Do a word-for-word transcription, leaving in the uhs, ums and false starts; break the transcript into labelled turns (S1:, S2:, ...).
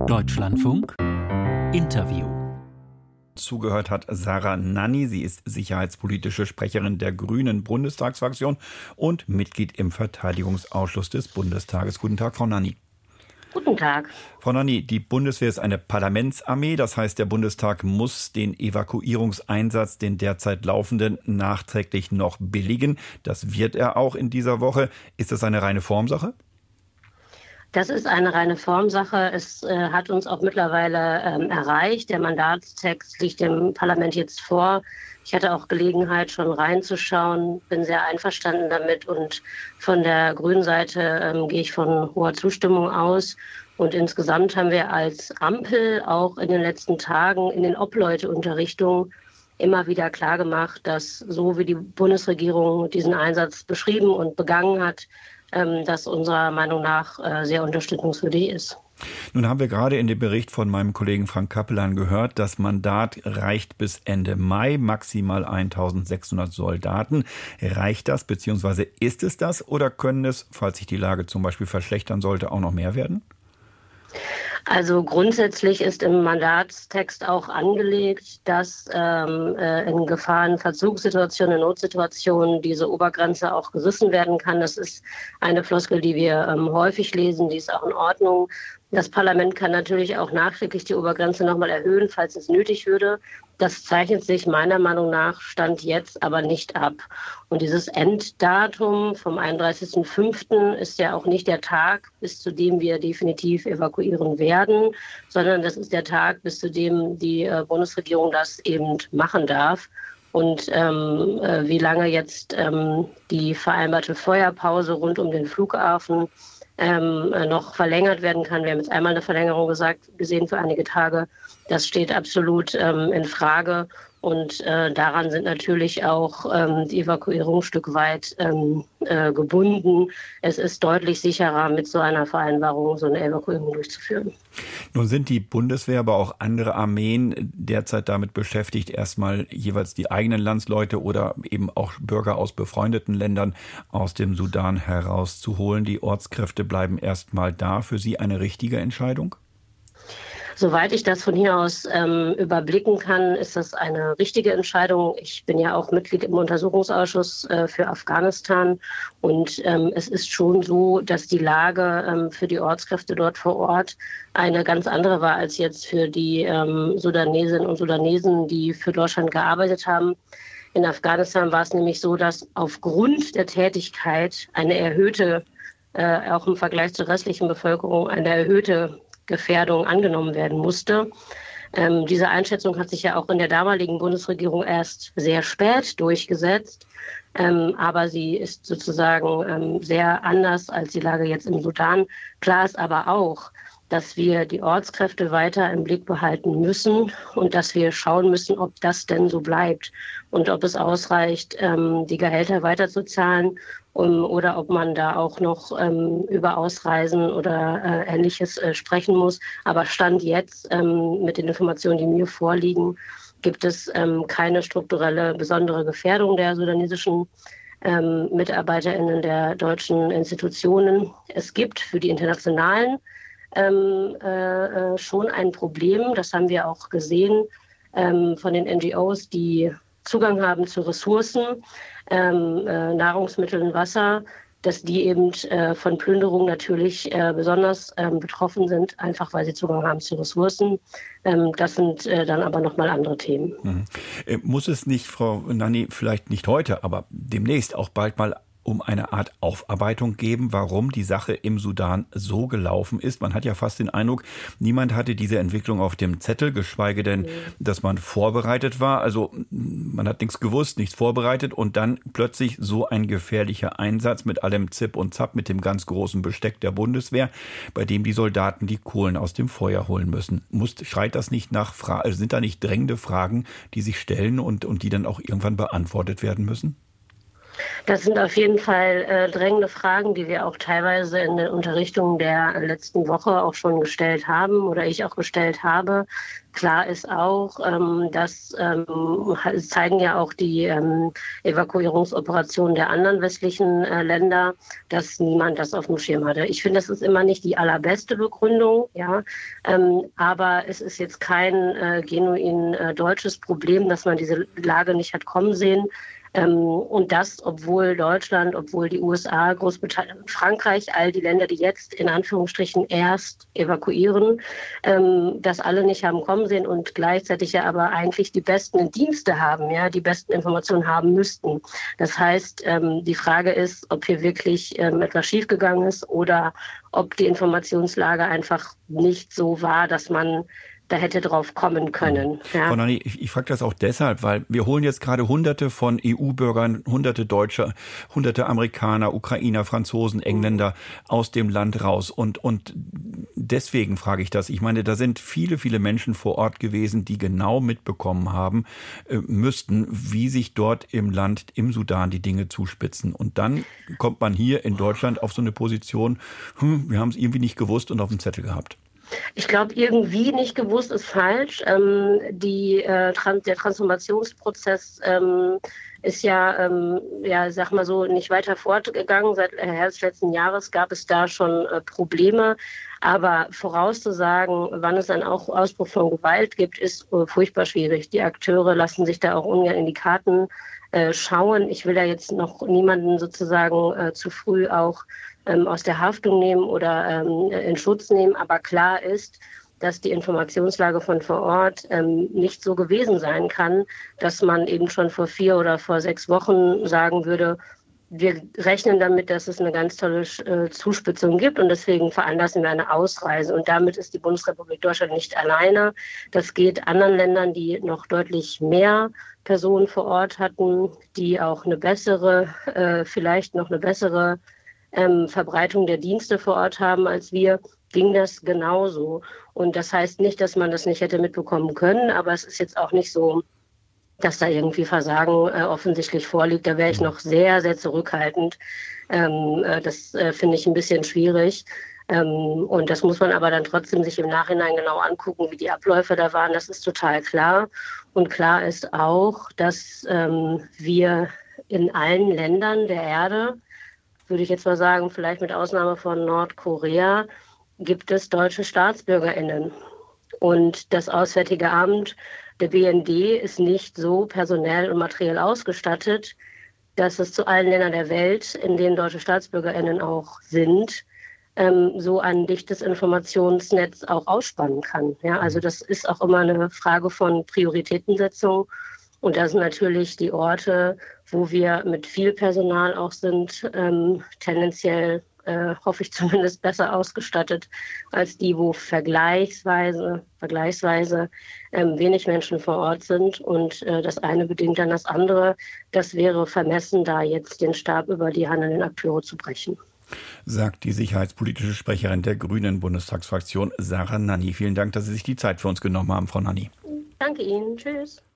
S1: Deutschlandfunk Interview.
S2: Zugehört hat Sarah Nanni. Sie ist sicherheitspolitische Sprecherin der Grünen Bundestagsfraktion und Mitglied im Verteidigungsausschuss des Bundestages. Guten Tag, Frau Nanni.
S3: Guten Tag.
S2: Frau Nanni, die Bundeswehr ist eine Parlamentsarmee. Das heißt, der Bundestag muss den Evakuierungseinsatz, den derzeit laufenden, nachträglich noch billigen. Das wird er auch in dieser Woche. Ist das eine reine Formsache?
S3: Das ist eine reine Formsache. Es äh, hat uns auch mittlerweile ähm, erreicht. Der Mandatstext liegt dem Parlament jetzt vor. Ich hatte auch Gelegenheit, schon reinzuschauen, bin sehr einverstanden damit und von der grünen Seite ähm, gehe ich von hoher Zustimmung aus. Und insgesamt haben wir als Ampel auch in den letzten Tagen in den Obleuteunterrichtungen immer wieder klargemacht, dass so wie die Bundesregierung diesen Einsatz beschrieben und begangen hat, das unserer Meinung nach sehr unterstützungswürdig ist.
S2: Nun haben wir gerade in dem Bericht von meinem Kollegen Frank Kappelan gehört, das Mandat reicht bis Ende Mai, maximal eintausendsechshundert Soldaten. Reicht das, beziehungsweise ist es das, oder können es, falls sich die Lage zum Beispiel verschlechtern sollte, auch noch mehr werden?
S3: Also grundsätzlich ist im Mandatstext auch angelegt, dass ähm, äh, in Gefahrenverzugssituationen, in Notsituationen diese Obergrenze auch gerissen werden kann. Das ist eine Floskel, die wir ähm, häufig lesen, die ist auch in Ordnung. Das Parlament kann natürlich auch nachträglich die Obergrenze nochmal erhöhen, falls es nötig würde. Das zeichnet sich meiner Meinung nach Stand jetzt aber nicht ab. Und dieses Enddatum vom einunddreißigsten fünften ist ja auch nicht der Tag, bis zu dem wir definitiv evakuieren werden, sondern das ist der Tag, bis zu dem die äh, Bundesregierung das eben machen darf. Und ähm, äh, wie lange jetzt ähm, die vereinbarte Feuerpause rund um den Flughafen Ähm, noch verlängert werden kann. Wir haben jetzt einmal eine Verlängerung gesagt, gesehen für einige Tage. Das steht absolut ähm, in Frage. Und äh, daran sind natürlich auch ähm, die Evakuierung ein Stück weit ähm, äh, gebunden. Es ist deutlich sicherer, mit so einer Vereinbarung so eine Evakuierung durchzuführen.
S2: Nun sind die Bundeswehr, aber auch andere Armeen derzeit damit beschäftigt, erstmal jeweils die eigenen Landsleute oder eben auch Bürger aus befreundeten Ländern aus dem Sudan herauszuholen. Die Ortskräfte bleiben erstmal da. Für Sie eine richtige Entscheidung?
S3: Soweit ich das von hier aus ähm, überblicken kann, ist das eine richtige Entscheidung. Ich bin ja auch Mitglied im Untersuchungsausschuss äh, für Afghanistan und ähm, es ist schon so, dass die Lage ähm, für die Ortskräfte dort vor Ort eine ganz andere war als jetzt für die ähm, Sudanesinnen und Sudanesen, die für Deutschland gearbeitet haben. In Afghanistan war es nämlich so, dass aufgrund der Tätigkeit eine erhöhte, äh, auch im Vergleich zur restlichen Bevölkerung, eine erhöhte Gefährdung angenommen werden musste. Ähm, diese Einschätzung hat sich ja auch in der damaligen Bundesregierung erst sehr spät durchgesetzt. Ähm, aber sie ist sozusagen ähm, sehr anders als die Lage jetzt im Sudan. Klar ist aber auch, dass wir die Ortskräfte weiter im Blick behalten müssen und dass wir schauen müssen, ob das denn so bleibt und ob es ausreicht, ähm, die Gehälter weiterzuzahlen um, oder ob man da auch noch ähm, über Ausreisen oder äh, Ähnliches äh, sprechen muss. Aber Stand jetzt, ähm, mit den Informationen, die mir vorliegen, gibt es ähm, keine strukturelle besondere Gefährdung der sudanesischen ähm, MitarbeiterInnen der deutschen Institutionen. Es gibt für die internationalen Ähm, äh, schon ein Problem. Das haben wir auch gesehen ähm, von den N G Os, die Zugang haben zu Ressourcen, ähm, äh, Nahrungsmitteln, Wasser, dass die eben äh, von Plünderung natürlich äh, besonders ähm, betroffen sind, einfach weil sie Zugang haben zu Ressourcen. Ähm, das sind äh, dann aber nochmal andere Themen.
S2: Mhm. Äh, muss es nicht, Frau Nanni, vielleicht nicht heute, aber demnächst auch bald mal um eine Art Aufarbeitung geben, warum die Sache im Sudan so gelaufen ist? Man hat ja fast den Eindruck, niemand hatte diese Entwicklung auf dem Zettel, geschweige denn, mhm. dass man vorbereitet war. Also man hat nichts gewusst, nichts vorbereitet und dann plötzlich so ein gefährlicher Einsatz mit allem Zip und Zap, mit dem ganz großen Besteck der Bundeswehr, bei dem die Soldaten die Kohlen aus dem Feuer holen müssen. Muss, schreit das nicht nach, Fra- also sind da nicht drängende Fragen, die sich stellen und, und die dann auch irgendwann beantwortet werden müssen?
S3: Das sind auf jeden Fall äh, drängende Fragen, die wir auch teilweise in den Unterrichtungen der letzten Woche auch schon gestellt haben oder ich auch gestellt habe. Klar ist auch, ähm, das ähm, zeigen ja auch die ähm, Evakuierungsoperationen der anderen westlichen äh, Länder, dass niemand das auf dem Schirm hatte. Ich finde, das ist immer nicht die allerbeste Begründung, ja, ähm, aber es ist jetzt kein äh, genuin äh, deutsches Problem, dass man diese Lage nicht hat kommen sehen. Ähm, und das, obwohl Deutschland, obwohl die U S A, Großbritannien, Frankreich, all die Länder, die jetzt in Anführungsstrichen erst evakuieren, ähm, das alle nicht haben kommen sehen und gleichzeitig ja aber eigentlich die besten Dienste haben, ja, die besten Informationen haben müssten. Das heißt, ähm, die Frage ist, ob hier wirklich ähm, etwas schiefgegangen ist oder ob die Informationslage einfach nicht so war, dass man da hätte drauf kommen können. Ja.
S2: Frau Nanni, ich, ich frage das auch deshalb, weil wir holen jetzt gerade Hunderte von E U-Bürgern, Hunderte Deutsche, Hunderte Amerikaner, Ukrainer, Franzosen, Engländer aus dem Land raus. Und, und deswegen frage ich das. Ich meine, da sind viele, viele Menschen vor Ort gewesen, die genau mitbekommen haben äh, müssten, wie sich dort im Land, im Sudan die Dinge zuspitzen. Und dann kommt man hier in Deutschland auf so eine Position, hm, wir haben es irgendwie nicht gewusst und auf dem Zettel gehabt.
S3: Ich glaube, irgendwie nicht gewusst ist falsch. Ähm, die, äh, Trans- der Transformationsprozess ähm, ist ja, ähm, ja, sag mal so, nicht weiter fortgegangen. Seit äh, Herbst letzten Jahres gab es da schon äh, Probleme. Aber vorauszusagen, wann es einen auch Ausbruch von Gewalt gibt, ist äh, furchtbar schwierig. Die Akteure lassen sich da auch ungern in die Karten äh, schauen. Ich will da jetzt noch niemanden sozusagen äh, zu früh auch aus der Haftung nehmen oder ähm, in Schutz nehmen. Aber klar ist, dass die Informationslage von vor Ort ähm, nicht so gewesen sein kann, dass man eben schon vor vier oder vor sechs Wochen sagen würde, wir rechnen damit, dass es eine ganz tolle äh, Zuspitzung gibt und deswegen veranlassen wir eine Ausreise. Und damit ist die Bundesrepublik Deutschland nicht alleine. Das geht anderen Ländern, die noch deutlich mehr Personen vor Ort hatten, die auch eine bessere, äh, vielleicht noch eine bessere Ähm, Verbreitung der Dienste vor Ort haben als wir, ging das genauso. Und das heißt nicht, dass man das nicht hätte mitbekommen können, aber es ist jetzt auch nicht so, dass da irgendwie Versagen äh, offensichtlich vorliegt. Da wäre ich noch sehr, sehr zurückhaltend. Ähm, äh, das äh, finde ich ein bisschen schwierig. Ähm, und das muss man aber dann trotzdem sich im Nachhinein genau angucken, wie die Abläufe da waren. Das ist total klar. Und klar ist auch, dass ähm, wir in allen Ländern der Erde, würde ich jetzt mal sagen, vielleicht mit Ausnahme von Nordkorea, gibt es deutsche StaatsbürgerInnen. Und das Auswärtige Amt, der B N D, ist nicht so personell und materiell ausgestattet, dass es zu allen Ländern der Welt, in denen deutsche StaatsbürgerInnen auch sind, ähm, so ein dichtes Informationsnetz auch ausspannen kann. Ja, also das ist auch immer eine Frage von Prioritätensetzung. Und da sind natürlich die Orte, wo wir mit viel Personal auch sind, ähm, tendenziell, äh, hoffe ich zumindest, besser ausgestattet als die, wo vergleichsweise, vergleichsweise ähm, wenig Menschen vor Ort sind. Und äh, das eine bedingt dann das andere. Das wäre vermessen, da jetzt den Stab über die handelnden Akteure zu brechen.
S2: Sagt die sicherheitspolitische Sprecherin der Grünen Bundestagsfraktion, Sarah Nanni. Vielen Dank, dass Sie sich die Zeit für uns genommen haben, Frau Nanni.
S3: Danke Ihnen. Tschüss.